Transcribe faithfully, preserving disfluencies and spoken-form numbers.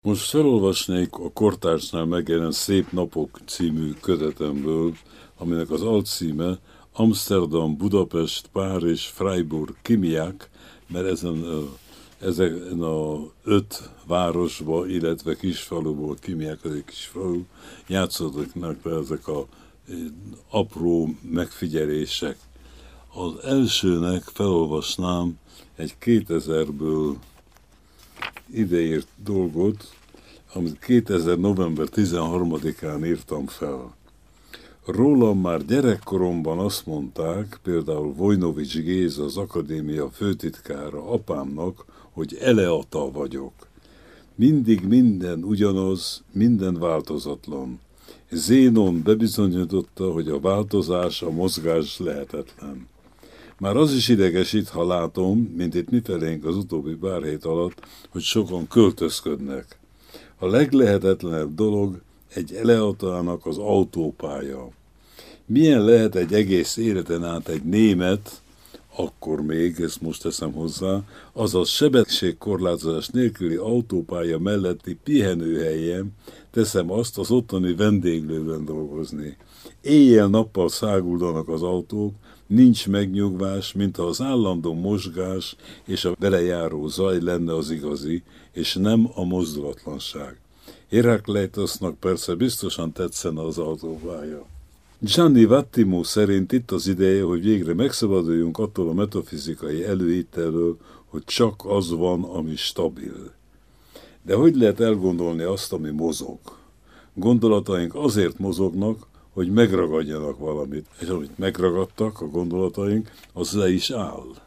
Most felolvasnék a Kortársnál megjelent Szép napok című kötetemből, aminek az alcíme Amsterdam, Budapest, Párizs, Freiburg, Kimiák, mert ezen, ezen a öt városba, illetve kisfaluból, Kimiák az egy kisfalu, játszódnak be ezek a apró megfigyelések. Az elsőnek felolvasnám egy kétezerből ideírt dolgot, amit kétezer. november tizenharmadikán írtam fel. Rólam már gyerekkoromban azt mondták, például Vojnovics Géza, az akadémia főtitkára apámnak, hogy eleata vagyok. Mindig minden ugyanaz, minden változatlan. Zénon bebizonyította, hogy a változás, a mozgás lehetetlen. Már az is idegesít, ha látom, mint itt mifelénk az utóbbi pár hét alatt, hogy sokan költözködnek. A leglehetetlenebb dolog egy eleatának az autópálya. Milyen lehet egy egész életen át egy német, akkor még, ezt most teszem hozzá, azaz sebességkorlátozás nélküli autópálya melletti pihenőhelyen, teszem azt, az ottani vendéglőben dolgozni. Éjjel-nappal száguldanak az autók, nincs megnyugvás, mintha az állandó mozgás és a vele járó zaj lenne az igazi, és nem a mozdulatlanság. Herakleitosnak persze biztosan tetszene az autópálya. Gianni Vattimo szerint itt az ideje, hogy végre megszabaduljunk attól a metafizikai előítelől, hogy csak az van, ami stabil. De hogy lehet elgondolni azt, ami mozog? Gondolataink azért mozognak, hogy megragadjanak valamit, és amit megragadtak a gondolataink, az le is áll.